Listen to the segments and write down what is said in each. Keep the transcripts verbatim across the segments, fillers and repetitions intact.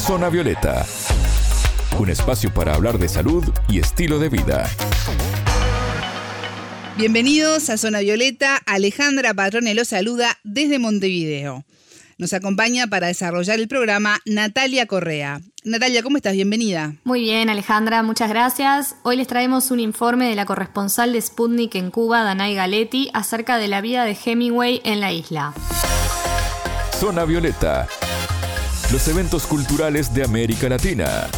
Zona Violeta, un espacio para hablar de salud y estilo de vida. Bienvenidos a Zona Violeta. Alejandra Patrone los saluda desde Montevideo. Nos acompaña para desarrollar el programa Natalia Correa. Natalia, ¿cómo estás? Bienvenida. Muy bien, Alejandra, muchas gracias. Hoy les traemos un informe de la corresponsal de Sputnik en Cuba, Danay Galetti, acerca de la vida de Hemingway en la isla. Zona Violeta, los eventos culturales de América Latina.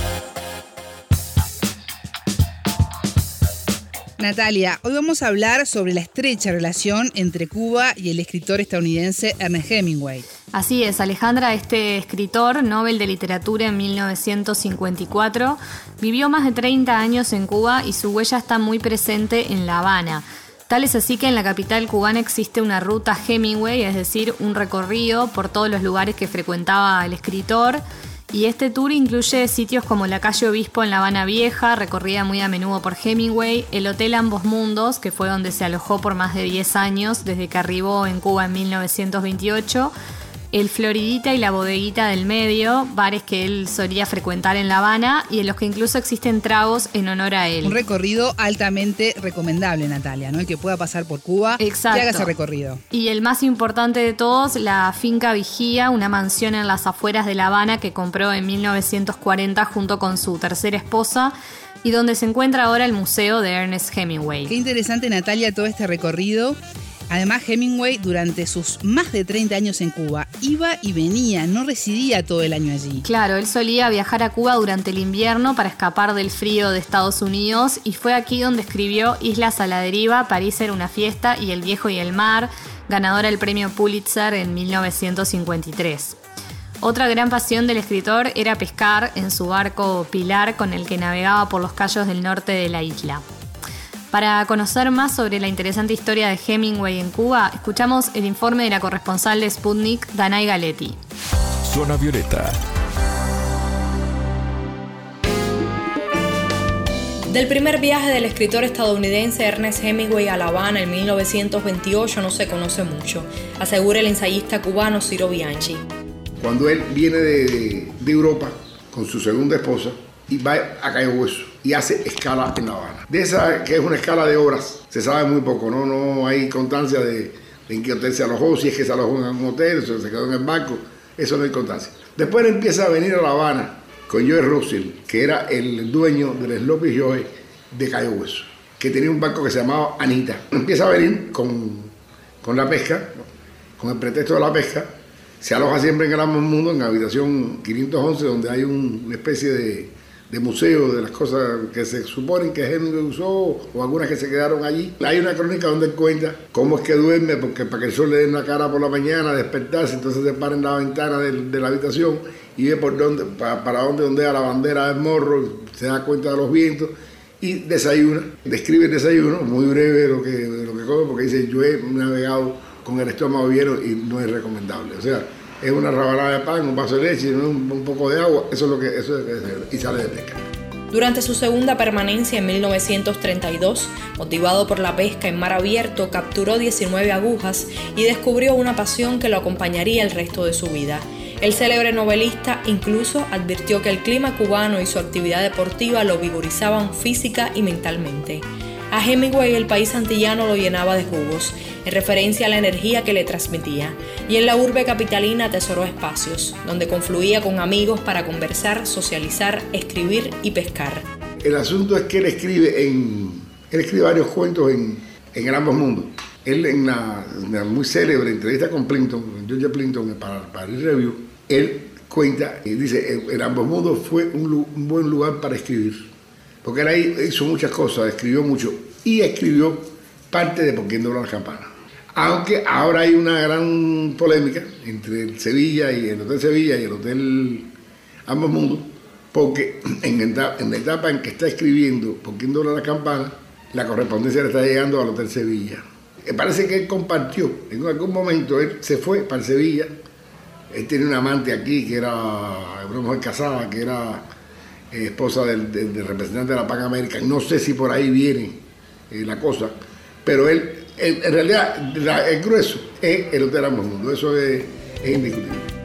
Natalia, hoy vamos a hablar sobre la estrecha relación entre Cuba y el escritor estadounidense Ernest Hemingway. Así es, Alejandra, este escritor, Nobel de Literatura en mil novecientos cincuenta y cuatro, vivió más de treinta años en Cuba y su huella está muy presente en La Habana. Tal es así que en la capital cubana existe una ruta Hemingway, es decir, un recorrido por todos los lugares que frecuentaba el escritor. Y este tour incluye sitios como la calle Obispo en La Habana Vieja, recorrida muy a menudo por Hemingway, el Hotel Ambos Mundos, que fue donde se alojó por más de diez años desde que arribó en Cuba en mil novecientos veintiocho, el Floridita y la Bodeguita del Medio, bares que él solía frecuentar en La Habana y en los que incluso existen tragos en honor a él. Un recorrido altamente recomendable, Natalia, ¿no? El que pueda pasar por Cuba, exacto, que haga ese recorrido. Y el más importante de todos, la Finca Vigía, una mansión en las afueras de La Habana que compró en mil novecientos cuarenta junto con su tercera esposa y donde se encuentra ahora el Museo de Ernest Hemingway. Qué interesante, Natalia, todo este recorrido. Además, Hemingway, durante sus más de treinta años en Cuba, iba y venía, no residía todo el año allí. Claro, él solía viajar a Cuba durante el invierno para escapar del frío de Estados Unidos y fue aquí donde escribió Islas a la deriva, París era una fiesta y El viejo y el mar, ganadora del premio Pulitzer en mil novecientos cincuenta y tres. Otra gran pasión del escritor era pescar en su barco Pilar con el que navegaba por los cayos del norte de la isla. Para conocer más sobre la interesante historia de Hemingway en Cuba, escuchamos el informe de la corresponsal de Sputnik, Danay Galetti. Zona Violeta. Del primer viaje del escritor estadounidense Ernest Hemingway a La Habana en mil novecientos veintiocho no se conoce mucho, asegura el ensayista cubano Ciro Bianchi. Cuando él viene de, de Europa con su segunda esposa y va a Cayo Hueso y hace escala en La Habana. De esa, que es una escala de horas, se sabe muy poco, ¿no? No hay constancia de, de en qué hotel se alojó, si es que se alojó en un hotel, si se quedó en el barco, eso no hay constancia. Después él empieza a venir a La Habana con Joe Russell, que era el dueño del Sloppy Joe de Cayo Hueso, que tenía un barco que se llamaba Anita. Empieza a venir con, con la pesca, con el pretexto de la pesca, se aloja siempre en el Ambos Mundos, en la habitación quinientos once, donde hay un, una especie de de museo de las cosas que se suponen que Hemingway usó o algunas que se quedaron allí. Hay una crónica donde él cuenta cómo es que duerme, porque para que el sol le dé en la cara por la mañana, despertarse, entonces se para en la ventana de, de la habitación y ve por dónde, para, para dónde ondea la bandera del morro, se da cuenta de los vientos y desayuna. Describe el desayuno, muy breve lo que, lo que come, porque dice: yo he navegado con el estómago lleno y no es recomendable. O sea, es una rabanada de pan, un vaso de leche, un, un poco de agua, eso es lo que eso es, y sale de pesca. Durante su segunda permanencia en mil novecientos treinta y dos, motivado por la pesca en mar abierto, capturó diecinueve agujas y descubrió una pasión que lo acompañaría el resto de su vida. El célebre novelista incluso advirtió que el clima cubano y su actividad deportiva lo vigorizaban física y mentalmente. A Hemingway el país antillano lo llenaba de jugos, en referencia a la energía que le transmitía, y en la urbe capitalina atesoró espacios, donde confluía con amigos para conversar, socializar, escribir y pescar. El asunto es que él escribe, en, él escribe varios cuentos en, en el Ambos Mundos. Él en la, en la muy célebre entrevista con Plimpton, George Plimpton, para Paris Review, él cuenta y dice: el Ambos Mundos fue un, un buen lugar para escribir. Porque él ahí hizo muchas cosas, escribió mucho y escribió parte de Por quién doblan las campanas. Aunque ahora hay una gran polémica entre el Sevilla y el Hotel Sevilla y el Hotel Ambos Mundos, porque en la etapa en que está escribiendo Por quién doblan las campanas, la correspondencia le está llegando al Hotel Sevilla. Me parece que él compartió, en algún momento él se fue para el Sevilla, él tenía un amante aquí que era una mujer casada, que era Eh, esposa del, del, del representante de la Pan American. No sé si por ahí viene eh, la cosa, pero él, en, en realidad, la, el grueso es el Hotel Ambos Mundos, eso es, es indiscutible.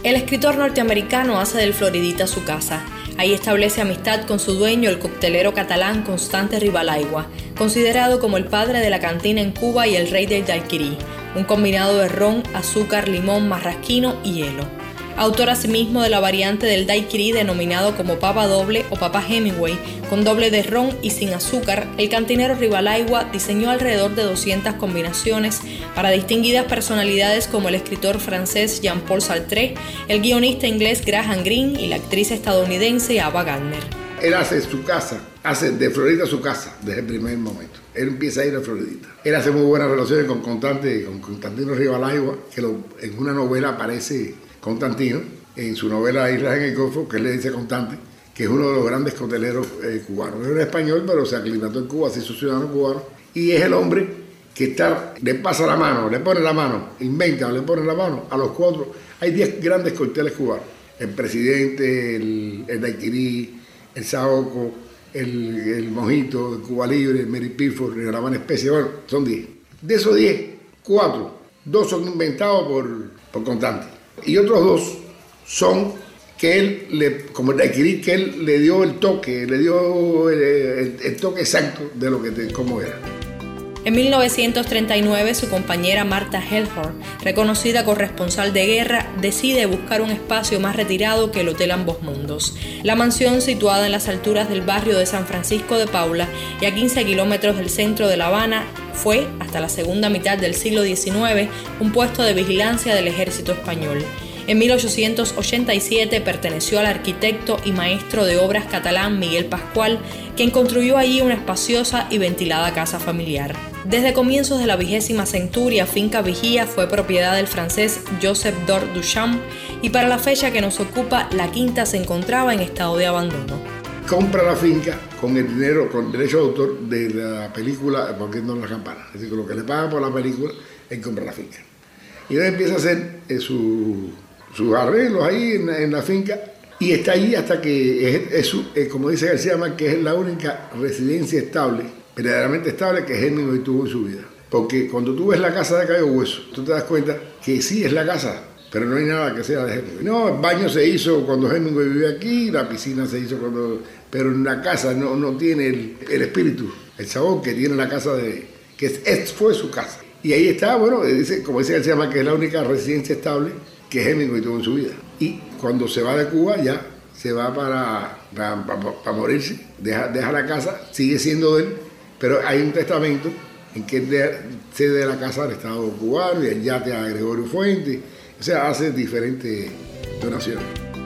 El escritor norteamericano hace del Floridita su casa. Ahí establece amistad con su dueño, el coctelero catalán Constante Ribalaigua, considerado como el padre de la cantina en Cuba y el rey del daiquiri, un combinado de ron, azúcar, limón, marrasquino y hielo. Autor asimismo de la variante del daiquiri denominado como papa doble o papa Hemingway, con doble de ron y sin azúcar, el cantinero Ribalaigua diseñó alrededor de doscientas combinaciones para distinguidas personalidades como el escritor francés Jean-Paul Sartre, el guionista inglés Graham Greene y la actriz estadounidense Ava Gardner. Él hace su casa, hace de Floridita su casa desde el primer momento. Él empieza a ir a Floridita. Él hace muy buenas relaciones con Constante, con Constantino Ribalaigua, que lo, en una novela aparece Constantino, en su novela Islas en el Golfo, que él le dice a Constante, que es uno de los grandes cocteleros eh, cubanos. Él era español, pero se aclimató en Cuba, se hizo ciudadano cubano, y es el hombre que está, le pasa la mano, le pone la mano, inventa, le pone la mano a los cuatro. Hay diez grandes cócteles cubanos. El Presidente, el, el daiquiri, el saoco, el, el mojito, el Cuba Libre, el Mary Pickford, el Habana Especie, bueno, son diez. De esos diez, cuatro, dos son inventados por, por Constante. Y otros dos son que él, le, como el daiquiri, que él le dio el toque, le dio el, el, el toque exacto de lo que te, cómo era. En mil novecientos treinta y nueve, su compañera Martha Hellhorn, reconocida corresponsal de guerra, decide buscar un espacio más retirado que el Hotel Ambos Mundos. La mansión, situada en las alturas del barrio de San Francisco de Paula y a quince kilómetros del centro de La Habana, fue, hasta la segunda mitad del siglo diecinueve, un puesto de vigilancia del ejército español. En mil ochocientos ochenta y siete perteneció al arquitecto y maestro de obras catalán Miguel Pascual, quien construyó allí una espaciosa y ventilada casa familiar. Desde comienzos de la vigésima centuria, Finca Vigía fue propiedad del francés Joseph Dor Duchamp y para la fecha que nos ocupa, la quinta se encontraba en estado de abandono. Compra la finca con el dinero, con derecho de autor de la película Volviendo las Campanas. Es decir, con lo que le pagan por la película, él compra la finca. Y él empieza a hacer eh, su, sus arreglos ahí en, en la finca y está allí hasta que, es, es su, es, como dice García Márquez, es la única residencia estable, verdaderamente estable, que Hemingway tuvo en su vida. Porque cuando tú ves la casa de Cayo Hueso, tú te das cuenta que sí es la casa, pero no hay nada que sea de Hemingway. No, el baño se hizo cuando Hemingway vivía aquí, la piscina se hizo cuando... Pero en la casa no, no tiene el, el espíritu, el sabor que tiene la casa de... que es, es, fue su casa. Y ahí está, bueno, dice, como dice García Márquez, que es la única residencia estable que Hemingway tuvo en su vida. Y cuando se va de Cuba ya se va para, para, para, para morirse, deja, deja la casa, sigue siendo de él, pero hay un testamento en que él cede la casa al Estado cubano y el yate a Gregorio Fuentes, o sea, hace diferentes donaciones.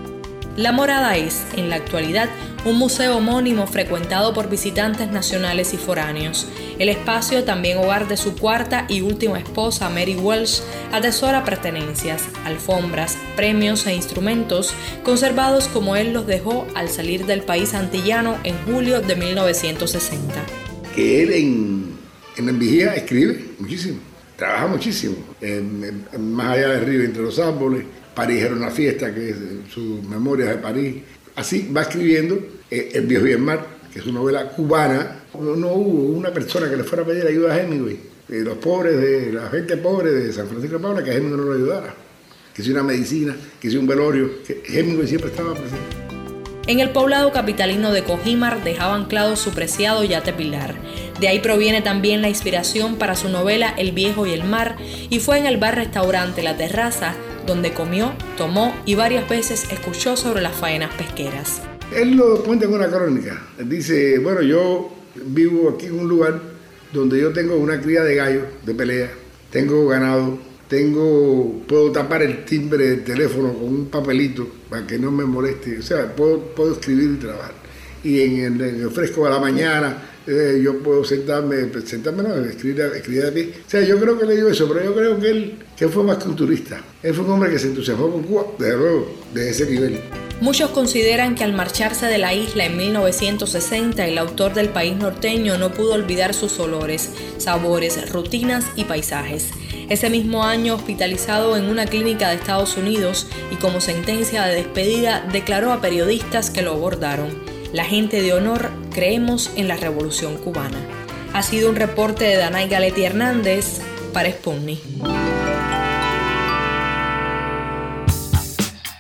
La Morada es, en la actualidad, un museo homónimo frecuentado por visitantes nacionales y foráneos. El espacio, también hogar de su cuarta y última esposa, Mary Welsh, atesora pertenencias, alfombras, premios e instrumentos conservados como él los dejó al salir del país antillano en julio de mil novecientos sesenta. Que él en, en el Vigía escribe muchísimo, trabaja muchísimo, en, en, más allá del río, entre los árboles. París era una fiesta, que es sus memorias de París. Así va escribiendo eh, El Viejo y el Mar, que es una novela cubana. No, no hubo una persona que le fuera a pedir ayuda a Hemingway. Eh, los pobres, de la gente pobre de San Francisco de Paula, que Hemingway no lo ayudara. Que si una medicina, que si un velorio, que Hemingway siempre estaba presente. En el poblado capitalino de Cojímar dejaba anclado su preciado yate Pilar. De ahí proviene también la inspiración para su novela El Viejo y el Mar, y fue en el bar-restaurante La Terraza donde comió, tomó y varias veces escuchó sobre las faenas pesqueras. Él lo cuenta en una crónica. Él dice, bueno, yo vivo aquí en un lugar donde yo tengo una cría de gallos de pelea, tengo ganado, tengo, puedo tapar el timbre del teléfono con un papelito para que no me moleste, o sea, puedo, puedo escribir y trabajar. Y en el, en el fresco de la mañana eh, yo puedo sentarme, sentarme no, escribir, escribir a pie. O sea, yo creo que le digo eso, pero yo creo que él, que él fue más que un turista. Él fue un hombre que se entusiasmó con Cuba, desde luego, de ese nivel. Muchos consideran que al marcharse de la isla en mil novecientos sesenta, el autor del País norteño no pudo olvidar sus olores, sabores, rutinas y paisajes. Ese mismo año, hospitalizado en una clínica de Estados Unidos y como sentencia de despedida, declaró a periodistas que lo abordaron: la gente de honor, creemos en la revolución cubana. Ha sido un reporte de Danay Galetti Hernández para Sputnik.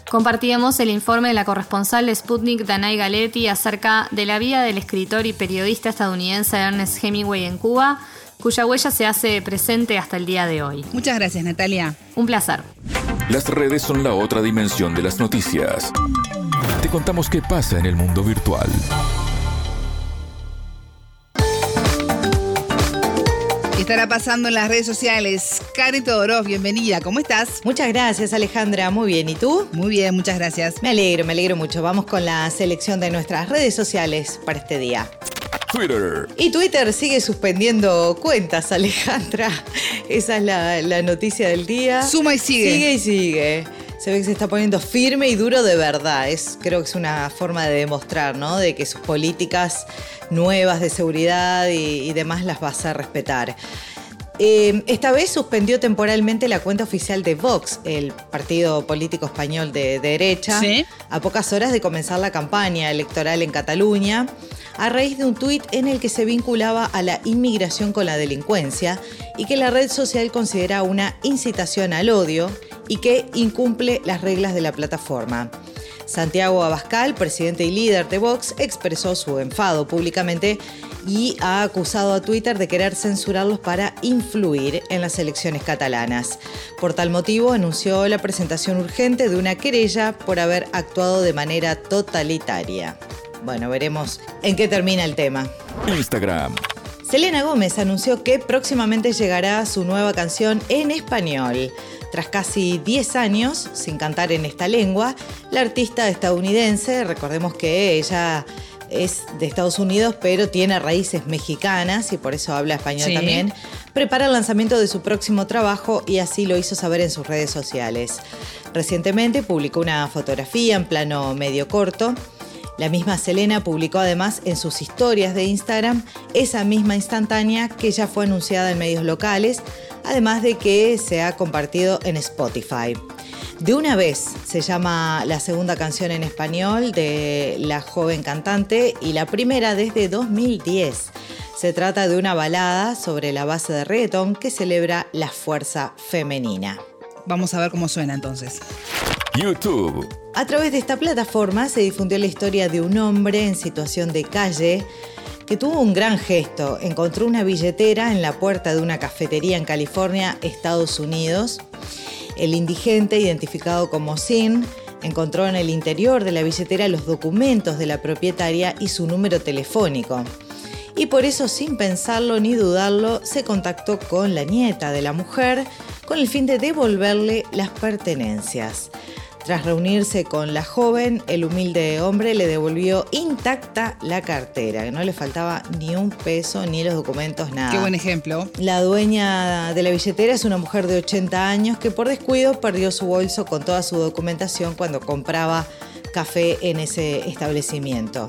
Compartíamos el informe de la corresponsal de Sputnik, Danai Galetti, acerca de la vida del escritor y periodista estadounidense Ernest Hemingway en Cuba, cuya huella se hace presente hasta el día de hoy. Muchas gracias, Natalia. Un placer. Las redes son la otra dimensión de las noticias. Te contamos qué pasa en el mundo virtual. ¿Qué estará pasando en las redes sociales? Karen Todorov, bienvenida. ¿Cómo estás? Muchas gracias, Alejandra. Muy bien. ¿Y tú? Muy bien, muchas gracias. Me alegro, me alegro mucho. Vamos con la selección de nuestras redes sociales para este día. Twitter. Y Twitter sigue suspendiendo cuentas, Alejandra. Esa es la, la noticia del día. Suma y sigue. Sigue y sigue. Se ve que se está poniendo firme y duro de verdad. Es, creo que es una forma de demostrar, ¿no? De que sus políticas nuevas de seguridad y, y demás las va a hacer respetar. Eh, esta vez suspendió temporalmente la cuenta oficial de Vox, el partido político español de, de derecha, ¿sí?, a pocas horas de comenzar la campaña electoral en Cataluña, a raíz de un tuit en el que se vinculaba a la inmigración con la delincuencia y que la red social considera una incitación al odio y que incumple las reglas de la plataforma. Santiago Abascal, presidente y líder de Vox, expresó su enfado públicamente y ha acusado a Twitter de querer censurarlos para influir en las elecciones catalanas. Por tal motivo, anunció la presentación urgente de una querella por haber actuado de manera totalitaria. Bueno, veremos en qué termina el tema. Instagram. Selena Gómez anunció que próximamente llegará su nueva canción en español. Tras casi diez años sin cantar en esta lengua, la artista estadounidense, recordemos que ella es de Estados Unidos, pero tiene raíces mexicanas y por eso habla español, sí, también, prepara el lanzamiento de su próximo trabajo y así lo hizo saber en sus redes sociales. Recientemente publicó una fotografía en plano medio corto. La misma Selena publicó además en sus historias de Instagram esa misma instantánea que ya fue anunciada en medios locales, además de que se ha compartido en Spotify. De una vez se llama la segunda canción en español de la joven cantante y la primera desde dos mil diez. Se trata de una balada sobre la base de reggaetón que celebra la fuerza femenina. Vamos a ver cómo suena entonces. YouTube. A través de esta plataforma se difundió la historia de un hombre en situación de calle que tuvo un gran gesto. Encontró una billetera en la puerta de una cafetería en California, Estados Unidos. El indigente, identificado como Sin, encontró en el interior de la billetera los documentos de la propietaria y su número telefónico. Y por eso, sin pensarlo ni dudarlo, se contactó con la nieta de la mujer con el fin de devolverle las pertenencias. Tras reunirse con la joven, el humilde hombre le devolvió intacta la cartera, que no le faltaba ni un peso, ni los documentos, nada. Qué buen ejemplo. La dueña de la billetera es una mujer de ochenta años que por descuido perdió su bolso con toda su documentación cuando compraba café en ese establecimiento.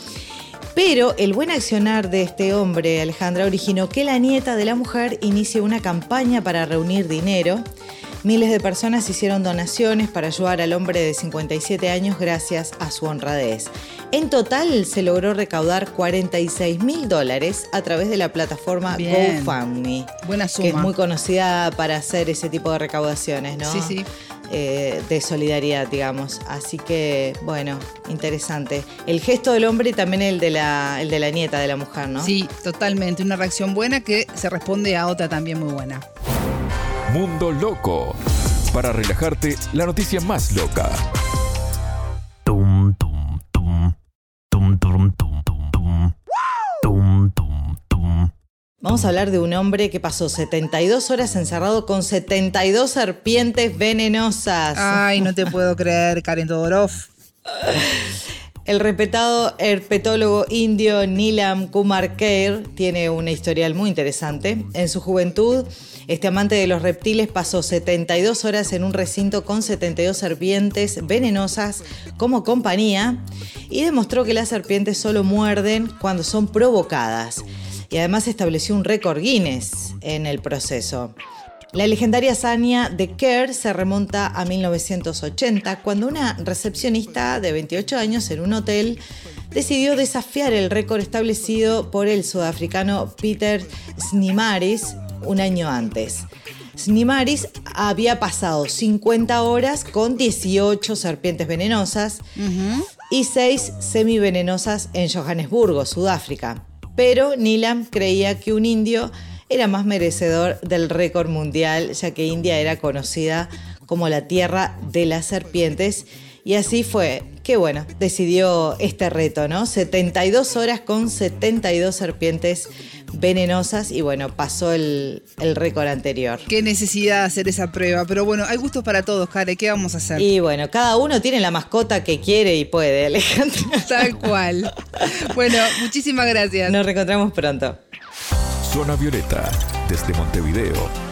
Pero el buen accionar de este hombre, Alejandra, originó que la nieta de la mujer inicie una campaña para reunir dinero. Miles de personas hicieron donaciones para ayudar al hombre de cincuenta y siete años gracias a su honradez. En total se logró recaudar cuarenta y seis mil dólares a través de la plataforma Bien. GoFundMe. Buena suma. Que es muy conocida para hacer ese tipo de recaudaciones, ¿no? Sí, sí. Eh, de solidaridad, digamos. Así que, bueno, interesante. El gesto del hombre y también el de la, el de la nieta de la mujer, ¿no? Sí, totalmente. Una reacción buena que se responde a otra también muy buena. Mundo Loco. Para relajarte, la noticia más loca. Tum, tum, tum. Tum, tum, tum, tum, tum. Tum, tum, tum. Vamos a hablar de un hombre que pasó setenta y dos horas encerrado con setenta y dos serpientes venenosas. Ay, no te puedo creer, Karen Todorov. El respetado herpetólogo indio Neelam Kumar Kher tiene una historial muy interesante. En su juventud, este amante de los reptiles pasó setenta y dos horas en un recinto con setenta y dos serpientes venenosas como compañía y demostró que las serpientes solo muerden cuando son provocadas. Y además estableció un récord Guinness en el proceso. La legendaria hazaña de Kher se remonta a mil novecientos ochenta, cuando una recepcionista de veintiocho años en un hotel decidió desafiar el récord establecido por el sudafricano Peter Snimaris un año antes. Snimaris había pasado cincuenta horas con dieciocho serpientes venenosas uh-huh. y seis semivenenosas en Johannesburgo, Sudáfrica. Pero Neelam creía que un indio era más merecedor del récord mundial, ya que India era conocida como la tierra de las serpientes. Y así fue que, bueno, decidió este reto, ¿no? setenta y dos horas con setenta y dos serpientes venenosas y, bueno, pasó el, el récord anterior. Qué necesidad de hacer esa prueba, pero bueno, hay gustos para todos, Care, ¿qué vamos a hacer? Y bueno, cada uno tiene la mascota que quiere y puede, Alejandra. Tal cual. Bueno, muchísimas gracias. Nos reencontramos pronto. Zona Violeta, desde Montevideo,